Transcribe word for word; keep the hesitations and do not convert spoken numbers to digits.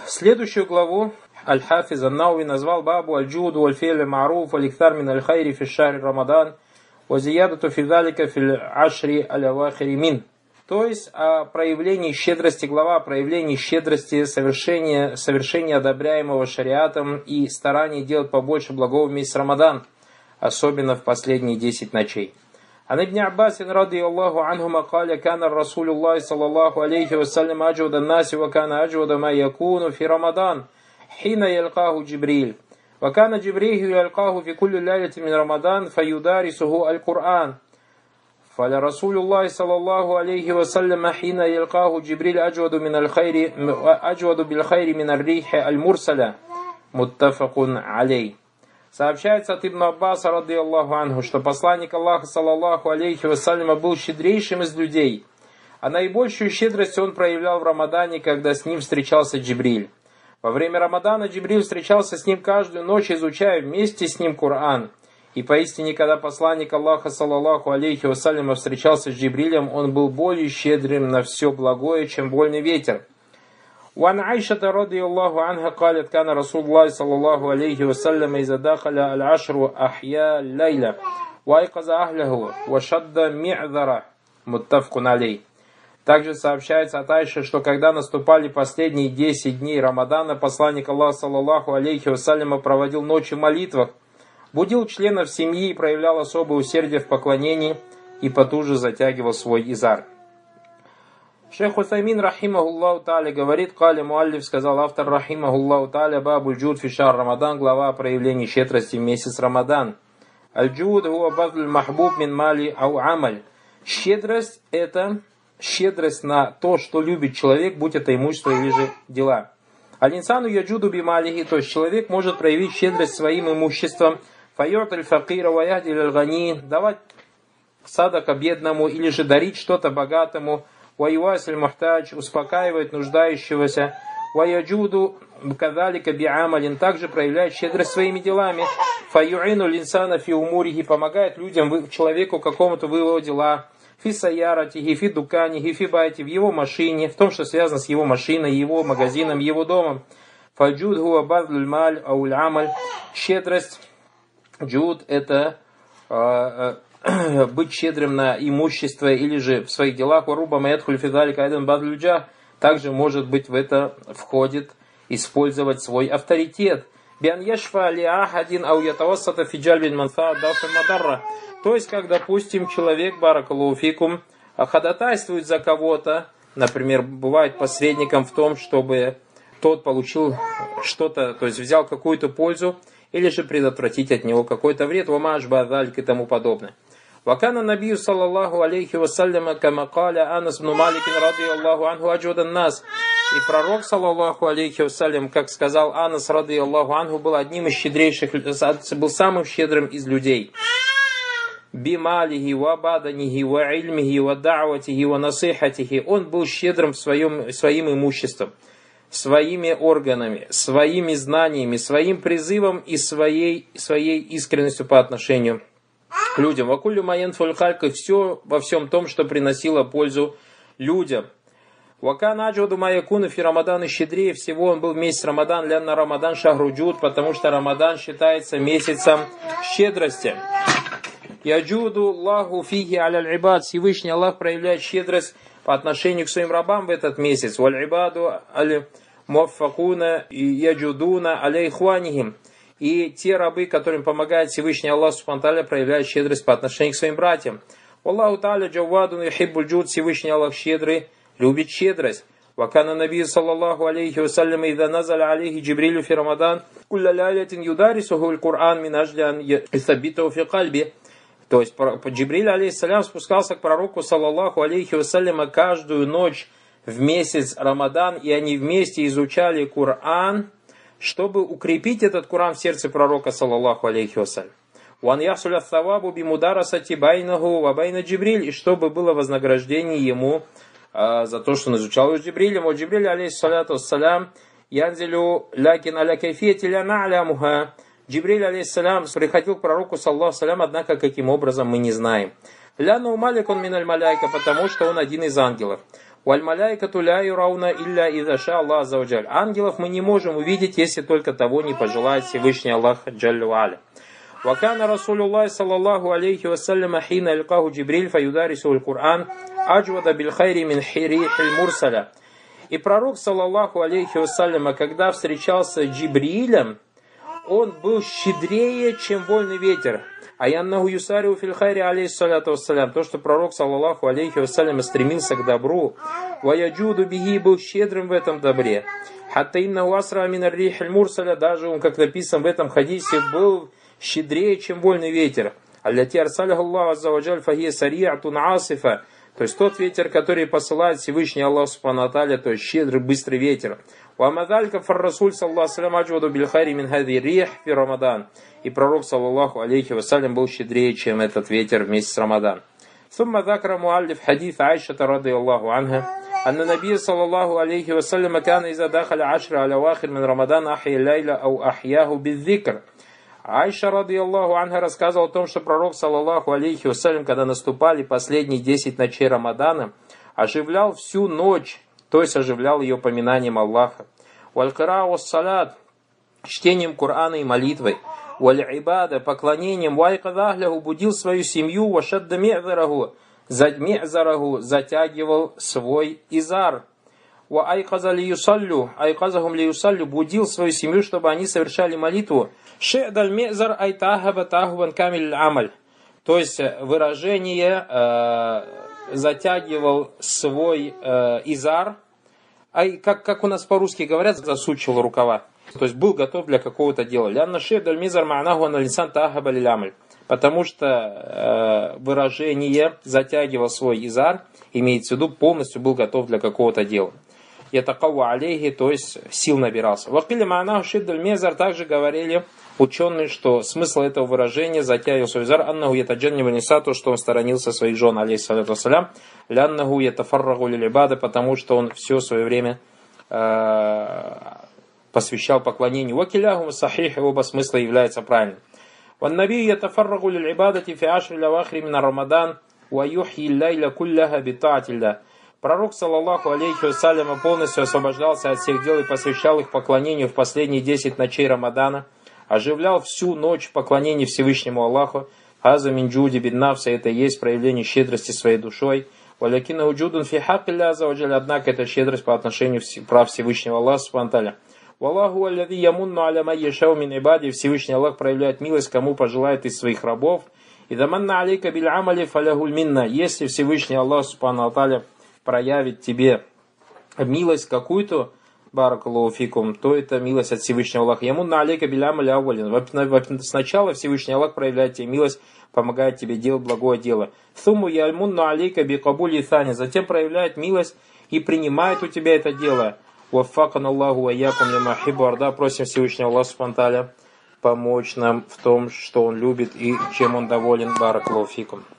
Следующую главу Аль-Хафиз Ан-Науви назвал бабу аль-джуду аль-фи'ль ма'руф аль-иктар мин аль-хайри фи шахри Рамадан ва зиядату фи залика фи ашри аль-авахири мин. То есть о проявлении щедрости, глава о проявлении щедрости, совершение, совершение одобряемого шариатом и старание делать побольше благого в месяц Рамадан, особенно в последние десять ночей. عن ابن عباس رضي الله عنهما قال كان الرسول الله صلى الله عليه وسلم أجود الناس وكان أجود ما يكون في رمضان حين يلقاه جبريل وكان جبريل يلقاه في كل ليلة من رمضان فيدارسه القرآن فلرسول الله صلى الله عليه وسلم حين يلقاه جبريل أجود من الخير أجود بالخير من الريح المرسلة متفق عليه. Сообщается от Ибн Аббаса, ради Аллаху анху, что посланник Аллаха, саллаллаху алейхи вассаляма, был щедрейшим из людей, а наибольшую щедрость он проявлял в Рамадане, когда с ним встречался Джибриль. Во время Рамадана Джибриль встречался с ним каждую ночь, изучая вместе с ним Коран. И поистине, когда посланник Аллаха, саллаллаху алейхи вассаляма, встречался с Джибрилем, он был более щедрым на все благое, чем вольный ветер. وعن عائشة رضي الله عنها قالت كان رسول الله صلى الله عليه وسلم إذا دخل العشر أحيا الليلة وأيقظ أهله وشد معذرة متفق عليه. Также сообщается от Айши, что когда наступали последние десять дней Рамадана, посланник Аллаха саллаллаху алейхи вассаляма проводил ночи в молитвах, будил членов семьи и проявлял особое усердие в поклонении и потуже затягивал свой изар. Шейх Усаймин, рахимахуллаху тааля, говорит, Кали Муаллиф, сказал автор, рахимахуллаху тааля, бабу аль-джуд фи шахр Рамадан, глава о проявлении щедрости в месяц Рамадан. Аль-джуд хуа базль махбуб мин мали ау амаль. Щедрость – это щедрость на то, что любит человек, будь это имущество или же дела. Аль-инсану яджуду би малихи, то есть человек может проявить щедрость своим имуществом, файот аль-факира ва яхди аль-гани, давать садака бедному или же дарить что-то богатому, ваюасиль мухтадж, успокаивает нуждающегося, ваяджуду кадалика биамалин, также проявляет щедрость своими делами, фаюину линсана фи умурихи, помогает людям, человеку какому-то в его дела, фи саяратихи, фи дуканихи, фи байте, в его машине, в том, что связано с его машиной, его магазином, его домом. Фаджуд хуа бадль маль ауль амаль, щедрость, джуд это быть щедрым на имущество или же в своих делах, также может быть в это входит использовать свой авторитет. То есть, как, допустим, человек, баракаллаху фикум, ходатайствует за кого-то, например, бывает посредником в том, чтобы тот получил что-то, то есть взял какую-то пользу, или же предотвратить от него какой-то вред, вамаш бадаль и тому подобное. Вакана набию саллаллаху алейхи вассаляма кама каля Анас бну Маликин ради Аллаху анху аджудан нас. И пророк саллаллаху алейхи вассалям, как сказал Анас ради Аллаху анху, был одним из щедрейших, был самым щедрым из людей. Бималихи ва баданихи ва ильмихи ва да'ватихи ва насихатихи. Он был щедрым в своем, своим имуществом, своими органами, своими знаниями, своим призывом и своей, своей искренностью по отношению к людям. Вакулю маен фульхалька, все во всем том, что приносило пользу людям. Вакан аджуду маякуна фи Рамадан, и щедрее всего он был в месяц Рамадан, лянна Рамадан шахруджуд, потому что Рамадан считается месяцем щедрости. Яджуду Аллаху фихи аля ибад, Всевышний Аллах проявляет щедрость по отношению к своим рабам в этот месяц. Валь ибаду аль муаффакуна яджудуна алейхванихим. И те рабы, которым помогает Всевышний Аллах субхану тааля, проявляют щедрость по отношению к своим братьям. Аллаху тааля джавадун юхиббуль джуд, Всевышний Аллах щедрый, любит щедрость. Вакана набию саллаллаху алейхи вассалям ида назаля алейхи Джибрилю фи Рамадан кулля ляйлятин юдарисуху аль-Кур'ан мин ажли ан исаббитаху фи кальби. То есть Джибриль алейхиссалям спускался к пророку саллаллаху алейхи вассалям каждую ночь в месяц Рамадан, и они вместе изучали Коран, чтобы укрепить этот Коран в сердце пророка саллаллаху алейхи вассалям. Уан яхсуля савабу бимударасати байнаху ва байна Джибриль, и чтобы было вознаграждение ему а, за то, что он изучал с Джибрилем. О Джибриль алейхиссаляту вассалям янзилю лякин аля кайфияти ля на'лямуха. Джибриль алейхиссалям приходил к пророку саллаллаху алейхи, однако каким образом мы не знаем. Ля наумалик он миналь маляйка, потому что он один из ангелов. Валь маляйкату ля юрауна илля иза ша Аллах азза ва джаль. Ангелов мы не можем увидеть, если только того не пожелает Всевышний Аллах джалля ва аля. وكان رسول الله صلى الله عليه وسلم حين يلقاه جبريل فيدارسه القرآن أجود بالخير من ريح المرسلة. И пророк, саллаллаху алейхи вассаляма, когда встречался с Джибрилем, он был щедрее, чем вольный ветер. А яннаху юсариу фил хайри алейхиссалату вассалям. То, что пророк, саллаллаху алейхи вассаляма, стремился к добру, ваяджуду бихи, был щедрым в этом добре. Хатта иннаху асра мин ар-рих аль-мурсаля, даже он, как написано в этом хадисе, был щедрее, чем вольный ветер. Аллати арсаляху Аллаху азза ва джаль фахия сариатун асифа. То есть тот ветер, который посылает Всевышний Аллах субхану ва тааля, то есть щедрый, быстрый ветер. Уамадалька фар-расуль саллаллаху алейхи ва саллям аджваду биль-хайри мин хази рих фи Рамадан. И пророк, саллаллаху алейхи ва саллям, был щедрее, чем этот ветер вместе с Рамадан. Сумма закра муаллиф хадис Айшата радийаллаху анха. Анна набия саллаллаху алейхи ва саллям кана иза дахаля ашра аля вахир мин Рамадан ахья лайла ау ахьяху бид-зикр. Айша, радийаллаху анха, рассказывал о том, что пророк, саллаллаху алейхи вассалям, когда наступали последние десять ночей Рамадана, оживлял всю ночь, то есть оживлял ее поминанием Аллаха. Валь-кира вас-салат, чтением Корана и молитвой. Валь-ибада, поклонением. Вай-кадахляху, будил свою семью. Вашадда ме'зараху, затягивал свой изар. Ва айказа ли юсаллю, айказахум ли юсаллю, будил свою семью, чтобы они совершали молитву. Ше'даль ме'зар айтахаба тахубан камиль амаль. То есть выражение э, затягивал свой э, изар, ай, как, как у нас по-русски говорят, засучивал рукава. То есть был готов для какого-то дела. Лянна ше'даль ме'зар ма'наху аналисан тахаба лиль амаль. Потому что э, выражение затягивал свой изар, имеется в виду, полностью был готов для какого-то дела. Ятакавва алейхи, то есть сил набирался. Вакиля ма'наху шиддаль мезар, также говорили ученые, что смысл этого выражения затягивал свой изар, аннаху ятаджаннива ниса, то, что он сторонился своих жен, алейхиссалату вассалям, ляннаху ятафарраху лиль-ибада, потому что он все свое время э, посвящал поклонению. Вакиляхум сахих, оба смысла являются правильным. Ваннаби ятафарраху лиль-ибадати фи ашри лавахри мин Рамадан ва юхьи лайля кулляха би таатилля. Пророк, саллаллаху алейхи вассаляма, полностью освобождался от всех дел и посвящал их поклонению в последние десять ночей Рамадана, оживлял всю ночь в поклонении Всевышнему Аллаху. Аза мин джуди бин нафса, это и есть проявление щедрости своей душой. Валякина уджудун фи хаккилля аза ва джаль, однако это щедрость по отношению прав Всевышнего Аллаха субхану ва тааля. Валлаху аллади ямунну аля май яшау мин ибади, Всевышний Аллах проявляет милость, кому пожелает из своих рабов. И даманна алейка биль амали фалягуль минна, если Всевышний Аллах субхану ва тааля проявит тебе милость какую-то, баракаллаху фикум, то это милость от Всевышнего Аллаха. Ямунна алейка биль амали аввалин. Сначала Всевышний Аллах проявляет тебе милость, помогает тебе делать благое дело. Сумму яльмунну алейка би кабули сани. Затем проявляет милость и принимает у тебя это дело. Ваффакан Аллаху ва якум лима юхиббу ва ярда. Просим Всевышнего Аллаха субхану ва тааля помочь нам в том, что Он любит и чем Он доволен. Баракаллаху фикум.